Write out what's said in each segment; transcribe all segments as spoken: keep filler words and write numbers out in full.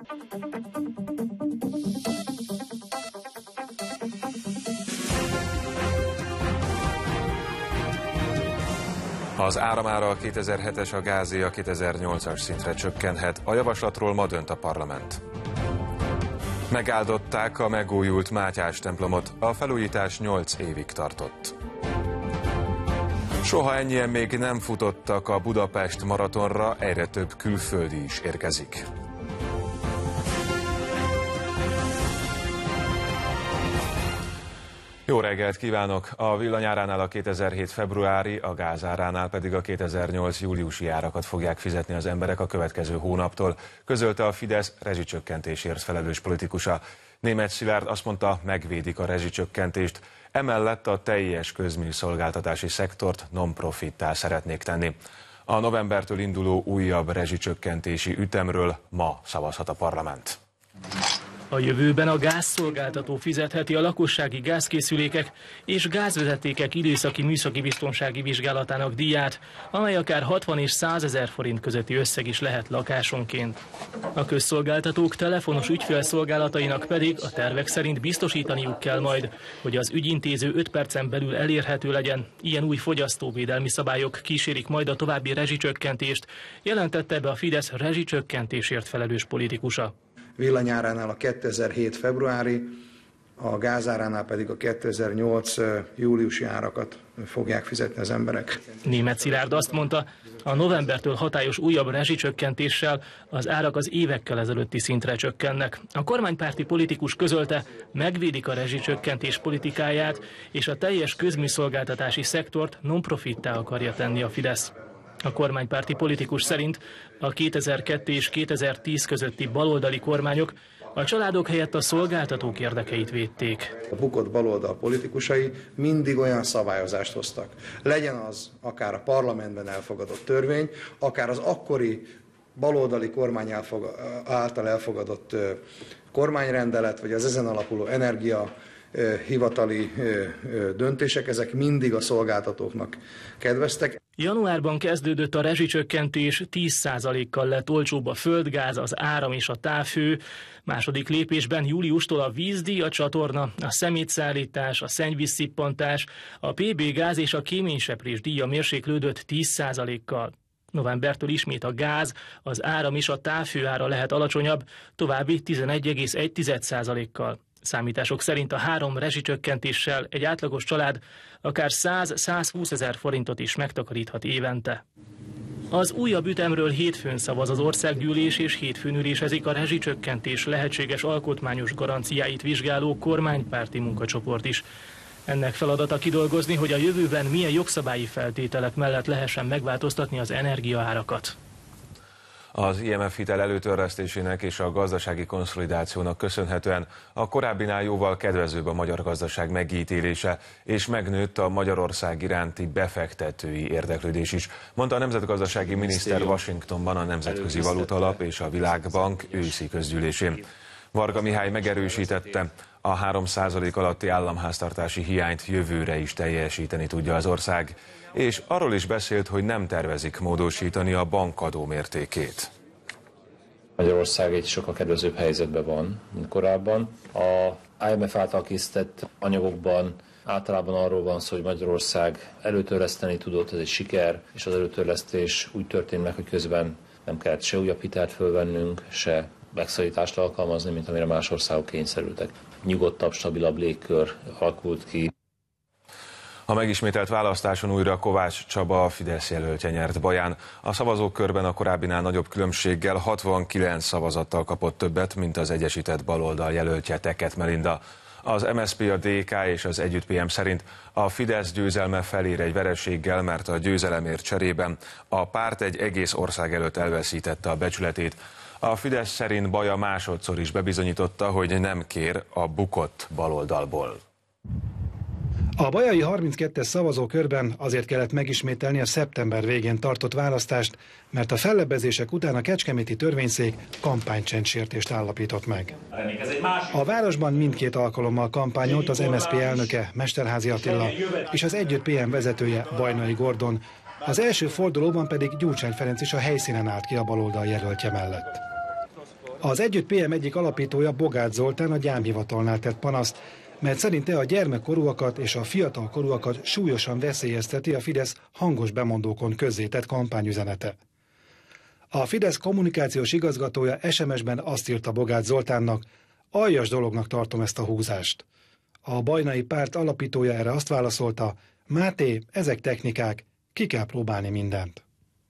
Az áramára a kétezer-hetes, a gázé a kétezer-nyolcas szintre csökkenhet. A javaslatról ma dönt a parlament. Megáldották a megújult Mátyás templomot, a felújítás nyolc évig tartott. Soha ennyien még nem futottak a Budapest maratonra, egyre több külföldi is érkezik. Jó reggelt kívánok! A villanyáránál a kétezer-hét februári, a gázáránál pedig a kétezer-nyolc júliusi árakat fogják fizetni az emberek a következő hónaptól, közölte a Fidesz rezsicsökkentésért felelős politikusa. Németh Szilárd azt mondta, megvédik a rezsicsökkentést, emellett a teljes közműszolgáltatási szektort non-profittá szeretnék tenni. A novembertől induló újabb rezsicsökkentési ütemről ma szavazhat a parlament. A jövőben a gázszolgáltató fizetheti a lakossági gázkészülékek és gázvezetékek időszaki műszaki biztonsági vizsgálatának díját, amely akár hatvan és százezer forint közötti összeg is lehet lakásonként. A közszolgáltatók telefonos ügyfélszolgálatainak pedig a tervek szerint biztosítaniuk kell majd, hogy az ügyintéző öt percen belül elérhető legyen. Ilyen új fogyasztóvédelmi szabályok kísérik majd a további rezsicsökkentést, jelentette be a Fidesz rezsicsökkentésért felelős politikusa. Villanyáránál a kétezer-hét februári, a gázáránál pedig a kétezer-nyolc júliusi árakat fogják fizetni az emberek. Németh Szilárd azt mondta, a novembertől hatályos újabb rezsicsökkentéssel az árak az évekkel ezelőtti szintre csökkennek. A kormánypárti politikus közölte, megvédik a rezsicsökkentés politikáját, és a teljes közműszolgáltatási szektort non-profittá akarja tenni a Fidesz. A kormánypárti politikus szerint a kétezer-kettő és kétezer-tíz közötti baloldali kormányok a családok helyett a szolgáltatók érdekeit védték. A bukott baloldal politikusai mindig olyan szabályozást hoztak. Legyen az akár a parlamentben elfogadott törvény, akár az akkori baloldali kormány által elfogadott kormányrendelet, vagy az ezen alapuló energia hivatali döntések, ezek mindig a szolgáltatóknak kedveztek. Januárban kezdődött a rezsicsökkentés, tíz százalékkal lett olcsóbb a földgáz, az áram és a távhő. Második lépésben júliustól a vízdíj, a csatorna, a szemétszállítás, a szennyvízszippantás, a pé bé gáz és a kéményseprés díja mérséklődött tíz százalékkal. Novembertől ismét a gáz, az áram és a távhő ára lehet alacsonyabb, további tizenegy egész egy százalékkal. Számítások szerint a három rezsicsökkentéssel egy átlagos család akár száz-százhúsz ezer forintot is megtakaríthat évente. Az újabb ütemről hétfőn szavaz az országgyűlés, és hétfőn ülésezik a rezsicsökkentés lehetséges alkotmányos garanciáit vizsgáló kormánypárti munkacsoport is. Ennek feladata kidolgozni, hogy a jövőben milyen jogszabályi feltételek mellett lehessen megváltoztatni az energiaárakat. Az i em ef hitel előtörlesztésének és a gazdasági konszolidációnak köszönhetően a korábbinál jóval kedvezőbb a magyar gazdaság megítélése, és megnőtt a Magyarország iránti befektetői érdeklődés is, mondta a nemzetgazdasági miniszter Washingtonban a Nemzetközi Valutaalap és a Világbank őszi közgyűlésén. Varga Mihály megerősítette, a három százalék alatti államháztartási hiányt jövőre is teljesíteni tudja az ország, és arról is beszélt, hogy nem tervezik módosítani a bankadó mértékét. Magyarország egy sokkal kedvezőbb helyzetben van, mint korábban. A i em ef által készített anyagokban általában arról van szó, hogy Magyarország előtörleszteni tudott, ez egy siker, és az előtörlesztés úgy történt meg, hogy közben nem kellett se újabb hitelt fölvennünk, se megszorítást alkalmazni, mint amire más országok kényszerültek. Nyugodtabb, stabilabb légkör alakult ki. A megismételt választáson újra Kovács Csaba, a Fidesz jelöltje nyert Baján. A szavazókörben a korábbinál nagyobb különbséggel hatvankilenc szavazattal kapott többet, mint az egyesített baloldal jelöltje, Teket Melinda. Az em es zé pé, a dé ká és az Együtt pé em szerint a Fidesz győzelme felér egy vereséggel, mert a győzelemért cserében a párt egy egész ország előtt elveszítette a becsületét. A Fidesz szerint Baja másodszor is bebizonyította, hogy nem kér a bukott baloldalból. A bajai harminckettes szavazókörben azért kellett megismételni a szeptember végén tartott választást, mert a fellebbezések után a kecskeméti törvényszék kampánycsendsértést állapított meg. A városban mindkét alkalommal kampányolt az em es zé pé elnöke, Mesterházy Attila, és az Együtt pé em vezetője, Vajnai Gordon. Az első fordulóban pedig Gyurcsány Ferenc is a helyszínen állt ki a baloldal jelöltje mellett. Az Együtt pé em egyik alapítója, Bogács Zoltán a gyámhivatalnál tett panaszt, mert szerinte a gyermekkorúakat és a fiatalkorúakat súlyosan veszélyezteti a Fidesz hangos bemondókon közzétett kampányüzenete. A Fidesz kommunikációs igazgatója es em es-ben azt írta Bogács Zoltánnak: aljas dolognak tartom ezt a húzást. A bajnai párt alapítója erre azt válaszolta: Máté, ezek technikák, ki kell próbálni mindent.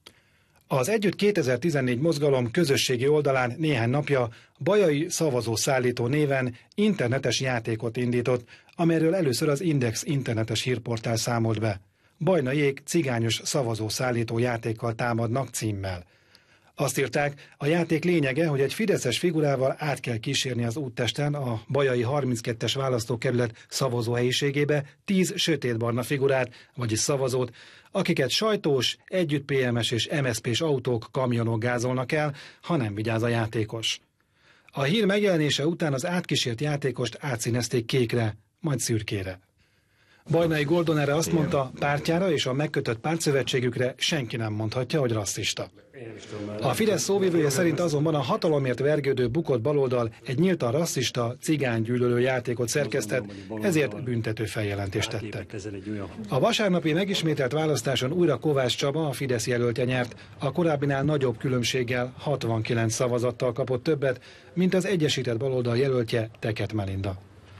Az Együtt kétezer-tizennégy mozgalom közösségi oldalán néhány napja Bajai szavazószállító néven internetes játékot indított, amelyről először az Index internetes hírportál számolt be. Bajnaiék cigányos szavazószállító játékkal támadnak címmel. Azt írták, a játék lényege, hogy egy fideszes figurával át kell kísérni az úttesten a Bajai harminckettes választókerület szavazóhelyiségébe tíz sötétbarna figurát, vagyis szavazót, akiket sajtós, Együtt pé em-es és em es zé pés autók, kamionok gázolnak el, ha nem vigyáz a játékos. A hír megjelenése után az átkísért játékost átszínezték kékre, majd szürkére. Bajnai Gordon erre azt mondta, pártjára és a megkötött pártszövetségükre senki nem mondhatja, hogy rasszista. A Fidesz szóvivője szerint azonban a hatalomért vergődő bukott baloldal egy nyíltan rasszista, cigánygyűlölő játékot szerkesztett, ezért büntető feljelentést tettek. A vasárnapi megismételt választáson újra Kovács Csaba, a Fidesz jelöltje nyert, a korábbinál nagyobb különbséggel hatvankilenc szavazattal kapott többet, mint az egyesített baloldal jelöltje, Teket Melinda.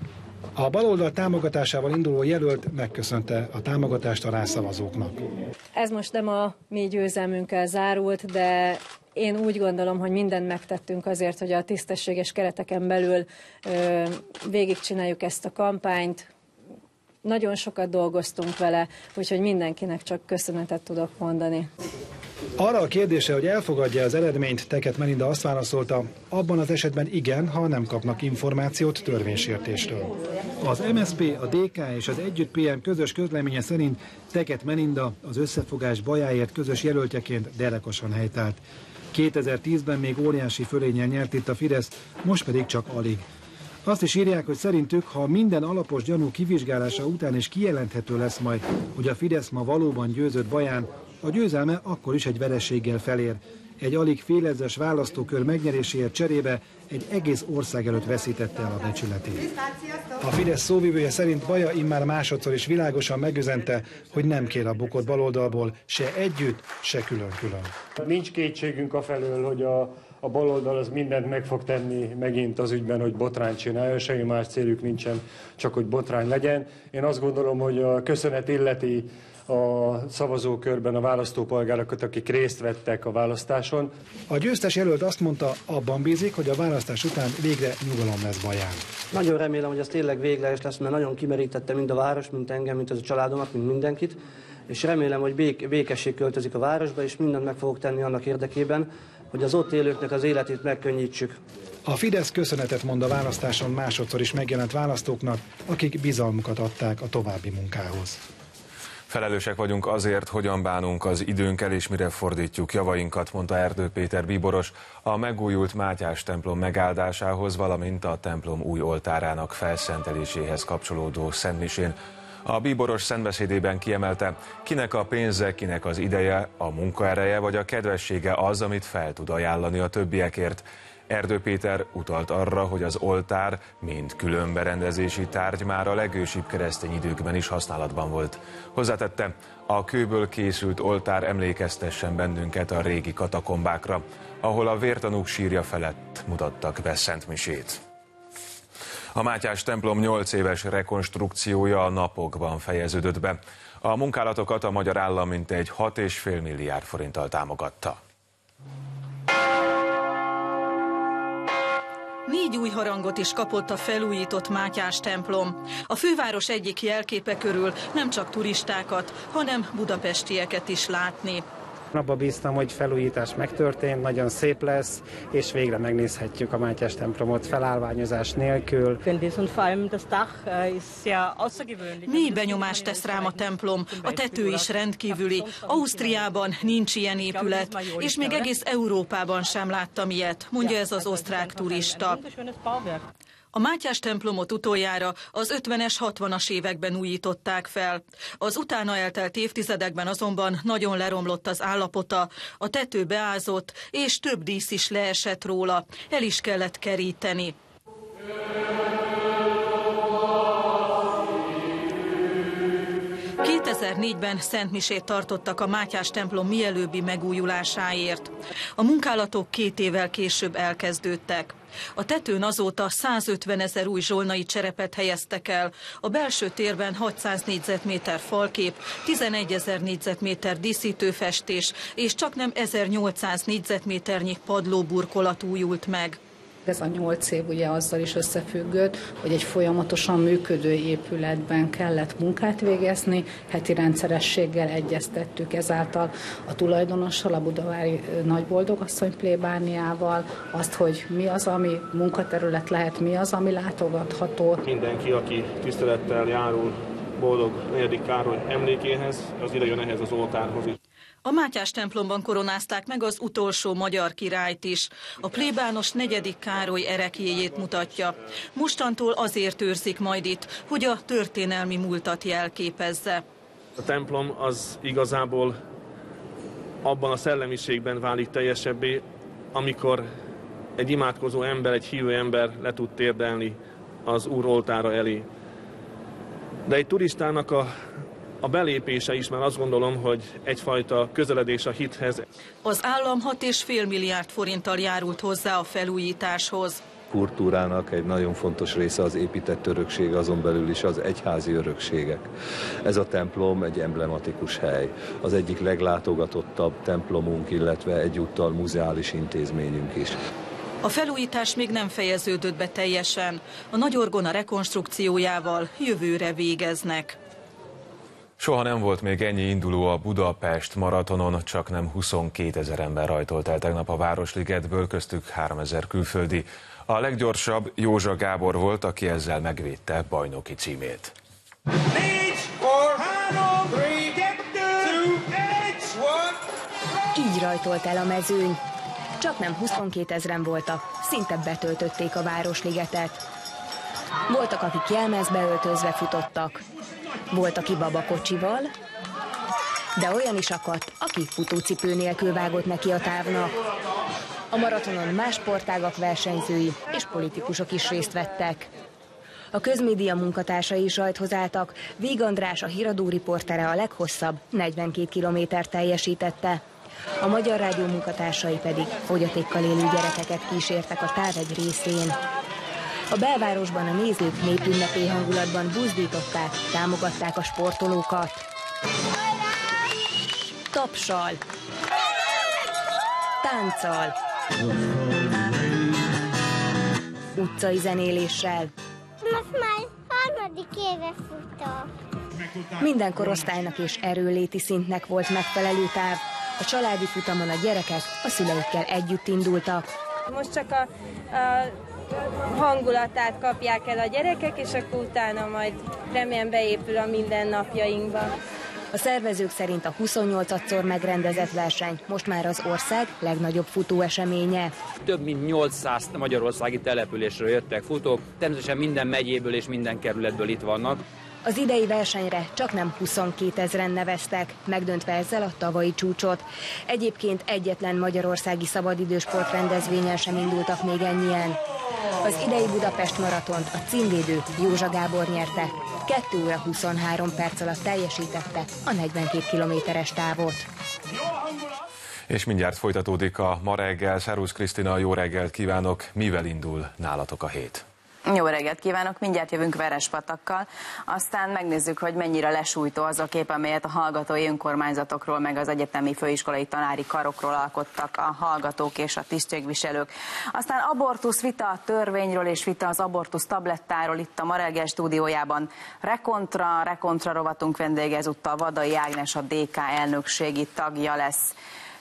A baloldal támogatásával induló jelölt megköszönte a támogatást a rászavazóknak. Ez most nem a mi győzelmünkkel zárult, de én úgy gondolom, hogy mindent megtettünk azért, hogy a tisztességes kereteken belül ö, végigcsináljuk ezt a kampányt. Nagyon sokat dolgoztunk vele, úgyhogy mindenkinek csak köszönetet tudok mondani. Arra a kérdése, hogy elfogadja az eredményt, Teket Melinda azt válaszolta, abban az esetben igen, ha nem kapnak információt törvénysértésről. Az em es zé pé, a dé ká és az Együtt pé em közös közleménye szerint Teket Melinda az összefogás bajáért közös jelöltjeként derekosan helytált. kétezer-tízben még óriási fölénnyel nyert itt a Fidesz, most pedig csak alig. Azt is írják, hogy szerintük, ha minden alapos gyanú kivizsgálása után is kijelenthető lesz majd, hogy a Fidesz ma valóban győzött Baján, a győzelme akkor is egy vereséggel felér. Egy alig félezres választókör megnyeréséért cserébe egy egész ország előtt veszítette el a becsületét. A Fidesz szóvivője szerint Baja immár másodszor is világosan megüzente, hogy nem kér a bukott baloldalból se együtt, se külön-külön. Nincs kétségünk afelől, hogy a, a baloldal az mindent meg fog tenni megint az ügyben, hogy botrányt csinálja, semmi más céljuk nincsen, csak hogy botrány legyen. Én azt gondolom, hogy a köszönet illeti a szavazókörben a választópolgárokat, akik részt vettek a választáson. A győztes jelölt azt mondta, abban bízik, hogy a választás után végre nyugalom lesz Baján. Nagyon remélem, hogy ez tényleg végleges lesz, mert nagyon kimerítette mind a város, mint engem, mint az a családomat, mint mindenkit, és remélem, hogy bék- békesség költözik a városba, és mindent meg fogok tenni annak érdekében, hogy az ott élőknek az életét megkönnyítsük. A Fidesz köszönetet mond a választáson másodszor is megjelent választóknak, akik bizalmukat adták a további munkához. Felelősek vagyunk azért, hogyan bánunk az időnkkel és mire fordítjuk javainkat, mondta Erdő Péter bíboros a megújult Mátyás templom megáldásához, valamint a templom új oltárának felszenteléséhez kapcsolódó szentmisén. A bíboros szentbeszédében kiemelte, kinek a pénze, kinek az ideje, a munkaereje vagy a kedvessége az, amit fel tud ajánlani a többiekért. Erdő Péter utalt arra, hogy az oltár, mint különberendezési tárgy már a legősibb keresztény időkben is használatban volt. Hozzátette, a kőből készült oltár emlékeztessen bennünket a régi katakombákra, ahol a vértanúk sírja felett mutattak be szentmisét. A Mátyás templom nyolc éves rekonstrukciója a napokban fejeződött be. A munkálatokat a magyar állam mintegy hat egész öt milliárd forinttal támogatta. Négy új harangot is kapott a felújított Mátyás templom. A főváros egyik jelképe körül nem csak turistákat, hanem budapestieket is látni. Abba bíztam, hogy felújítás megtörtént, nagyon szép lesz, és végre megnézhetjük a Mátyás templomot felállványozás nélkül. Mély benyomást tesz rám a templom, a tető is rendkívüli. Ausztriában nincs ilyen épület, és még egész Európában sem láttam ilyet, mondja ez az osztrák turista. A Mátyás templomot utoljára az ötvenes, hatvanas években újították fel. Az utána eltelt évtizedekben azonban nagyon leromlott az állapota, a tető beázott, és több dísz is leesett róla, el is kellett keríteni. kétezer-négyben szentmisét tartottak a Mátyás templom mielőbbi megújulásáért. A munkálatok két évvel később elkezdődtek. A tetőn azóta százötven ezer új zsolnai cserepet helyeztek el, a belső térben hatszáz négyzetméter falkép, tizenegyezer négyzetméter díszítőfestés és csaknem ezernyolcszáz négyzetméternyi padlóburkolat újult meg. Ez a nyolc év ugye azzal is összefüggött, hogy egy folyamatosan működő épületben kellett munkát végezni, heti rendszerességgel egyeztettük ezáltal a tulajdonossal, a budavári nagyboldogasszony plébániával, azt, hogy mi az, ami munkaterület lehet, mi az, ami látogatható. Mindenki, aki tisztelettel járul boldog negyedik Károly emlékéhez, az ide jön ehhez az oltárhoz is. A Mátyás templomban koronázták meg az utolsó magyar királyt is. A plébános negyedik Károly ereklyéjét mutatja. Mostantól azért őrzik majd itt, hogy a történelmi múltat jelképezze. A templom az igazából abban a szellemiségben válik teljesebbé, amikor egy imádkozó ember, egy hívő ember le tud térdelni az Úr oltára elé. De egy turistának a A belépése is már azt gondolom, hogy egyfajta közeledés a hithez. Az állam hat egész öt milliárd forinttal járult hozzá a felújításhoz. Kultúrának egy nagyon fontos része az épített örökség, azon belül is az egyházi örökségek. Ez a templom egy emblematikus hely. Az egyik leglátogatottabb templomunk, illetve egyúttal muzeális intézményünk is. A felújítás még nem fejeződött be teljesen. A nagyorgona rekonstrukciójával jövőre végeznek. Soha nem volt még ennyi induló a Budapest maratonon, csak nem huszonkétezer ember rajtolt el tegnap a Városligetből, köztük háromezer külföldi. A leggyorsabb Józsa Gábor volt, aki ezzel megvédte bajnoki címét. Így rajtolt el a mezőny. Csak nem huszonkétezren voltak, szinte betöltötték a Városligetet. Voltak, akik jelmezbe öltözve futottak, volt, aki babakocsival, de olyan is akadt, aki futócipő nélkül vágott neki a távnak. A maratonon más sportágak versenyzői és politikusok is részt vettek. A közmédia munkatársai is rajthoz álltak, Víg András, a híradó riportere a leghosszabb, negyvenkét kilométert teljesítette. A Magyar Rádió munkatársai pedig fogyatékkal élő gyerekeket kísértek a táv egy részén. A belvárosban a nézők népünnepé hangulatban buzdították, támogatták a sportolókat. Tapsal, tánccal, utcai zenéléssel. Most már harmadik éve futok. Minden korosztálynak és erőléti szintnek volt megfelelő táv. A családi futamon a gyerekek a szüleikkel együtt indultak. Most csak a, a hangulatát kapják el a gyerekek, és akkor utána majd remélem beépül a mindennapjainkba. A szervezők szerint a huszonnyolcadszor megrendezett verseny most már az ország legnagyobb futóeseménye. Több mint nyolcszáz magyarországi településről jöttek futók, természetesen minden megyéből és minden kerületből itt vannak. Az idei versenyre csak nem huszonkétezren neveztek, megdöntve ezzel a tavalyi csúcsot. Egyébként egyetlen magyarországi szabadidősport rendezvényen sem indultak még ennyien. Az idei Budapest maratont a címvédő Józsa Gábor nyerte. kettő óra huszonhárom perc alatt teljesítette a negyvenkét kilométeres távot. És mindjárt folytatódik a Ma reggel. Szervusz Krisztina, jó reggelt kívánok! Mivel indul nálatok a hét? Jó reggelt kívánok, mindjárt jövünk Verespatakkal, aztán megnézzük, hogy mennyire lesújtó az a kép, amelyet a hallgatói önkormányzatokról, meg az egyetemi főiskolai tanári karokról alkottak a hallgatók és a tisztségviselők. Aztán abortusz vita a törvényről és vita az abortusz tablettáról itt a Ma reggel stúdiójában. Rekontra, Rekontra rovatunk vendége ezúttal Vadai Ágnes, a dé ká elnökségi tagja lesz.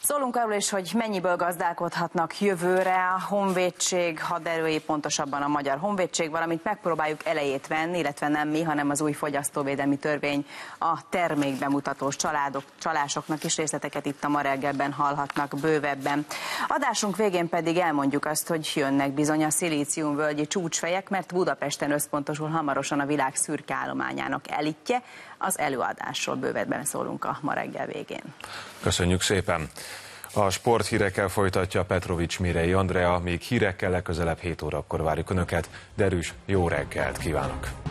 Szólunk arról is, hogy mennyiből gazdálkodhatnak jövőre a honvédség haderői, pontosabban a Magyar Honvédség, valamint megpróbáljuk elejét venni, illetve nem mi, hanem az új fogyasztóvédelmi törvény a termékbemutatós családok, csalásoknak is. Részleteket itt a Ma reggelben hallhatnak bővebben. Adásunk végén pedig elmondjuk azt, hogy jönnek bizony a szilíciumvölgyi csúcsfejek, mert Budapesten összpontosul hamarosan a világ szürke állományának elitje. Az előadásról bővebben szólunk a Ma reggel végén. Köszönjük szépen! A sporthírekkel folytatja Petrovics Mirei Andrea, még hírekkel legközelebb hét órakor várjuk Önöket. Derűs, jó reggelt kívánok!